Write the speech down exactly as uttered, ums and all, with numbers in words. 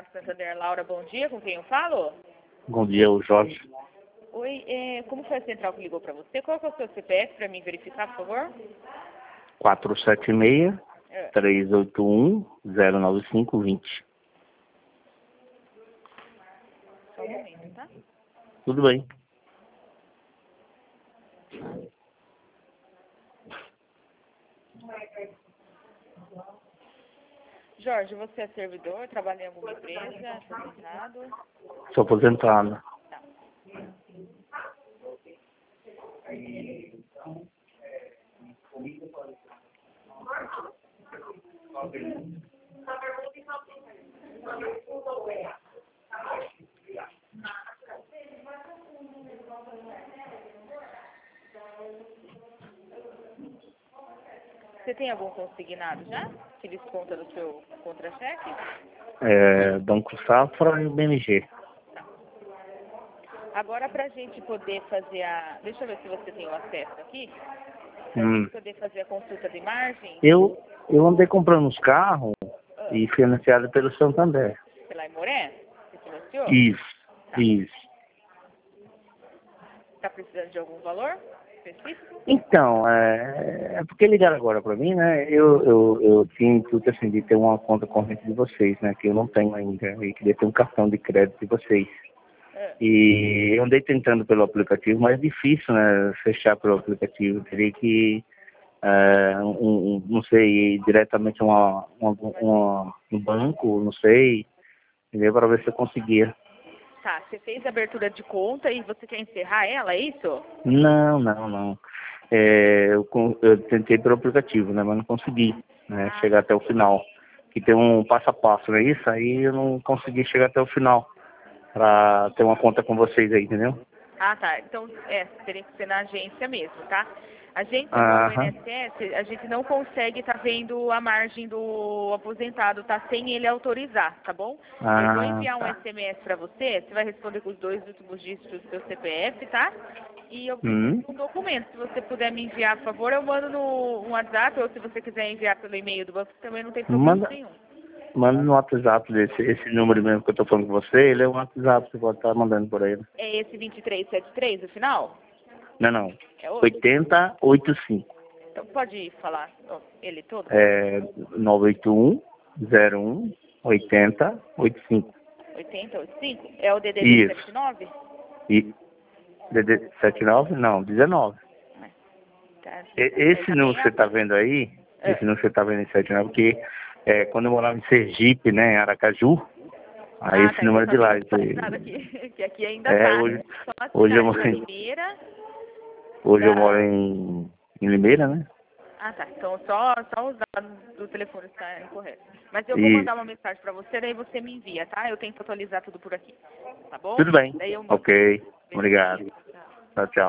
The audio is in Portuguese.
Banco Santander, Laura, bom dia. Com quem eu falo? Bom dia, o Jorge. Oi, é, como foi a central que ligou para você? Qual que é o seu C P F para mim verificar, por favor? quatro sete seis, É. três oito um, zero nove cinco dois zero. Só um momento, tá? Tudo bem. Jorge, você é servidor, trabalha em alguma empresa, aposentado? Sou aposentado. Tá. Você tem algum consignado já? Que desconta do seu contra-cheque? É, Banco Safra e o B M G. Agora, para a gente poder fazer a... Deixa eu ver se você tem o acesso aqui. Para a Hum. gente poder fazer a consulta de margem... Eu, eu andei comprando uns carros Ah, e financiado pelo Santander. pela Imoré? Você financiou? Isso, Tá. isso. Está precisando de algum valor específico? Então, é, é porque ligaram agora para mim, né? Eu, eu, eu tinha intuito assim, de ter uma conta corrente de vocês, né? Que eu não tenho ainda. E queria ter um cartão de crédito de vocês. Ah, E eu andei tentando pelo aplicativo, mas é difícil, né? Fechar pelo aplicativo. Teria que, é, um, um, não sei, ir diretamente a uma, uma, uma, um banco, não sei, entendeu? Para ver se eu conseguia. tá, você fez a abertura de conta e você quer encerrar ela, é isso? Não, não, não. É, eu, con- eu tentei pelo aplicativo, né? Mas não consegui, né? Ah, Chegar até o final. Que tem um passo a passo, não é isso? Aí eu não consegui chegar até o final para ter uma conta com vocês aí, entendeu? ah, tá. Então, é, teria que ser na agência mesmo, tá? A gente, igual o Aham. I N S S, a gente não consegue estar vendo a margem do aposentado, tá? Sem ele autorizar, tá bom? Eu vou Ah, enviar um tá. S M S para você, você vai responder com os dois últimos dígitos do seu C P F, tá? E eu preciso Hum. de um documento. Se você puder me enviar, por favor, eu mando no, no WhatsApp, ou se você quiser enviar pelo e-mail do banco, também não tem problema Manda, nenhum. manda no WhatsApp desse, esse número mesmo que eu tô falando com você, ele é um WhatsApp, você pode estar mandando por aí. É esse vinte e três setenta e três, o final? Não, não. É outro? oitenta oitenta e cinco. Então, pode falar ó, ele todo? É nove oito um, zero um, oitenta, oitenta e cinco. oitenta, oitenta e cinco? É o D D D setenta Isso. e nove? E D D setenta e nove? Não, dezenove. Tá. E- Aí Esse tá número bem que você está azul. vendo aí, esse É. número que você está vendo em setenta e nove, porque é, quando eu morava em Sergipe, né, em Aracaju, aí Ah, esse tá. Então número é tá de bem lá. atualizado Esse, aqui. Que aqui ainda é, tá. hoje, Só a hoje, eu, cidade moro de em- Limeira. hoje eu moro Da... em, em Limeira, né? Ah, tá. Então só, só os dados do telefone está incorreto. Mas eu vou E mandar uma mensagem pra você, daí você me envia, tá? Eu tento atualizar tudo por aqui. Tá bom? tudo bem. Daí eu mando. Ok. Beleza. Obrigado. Tchau. Tchau, tchau.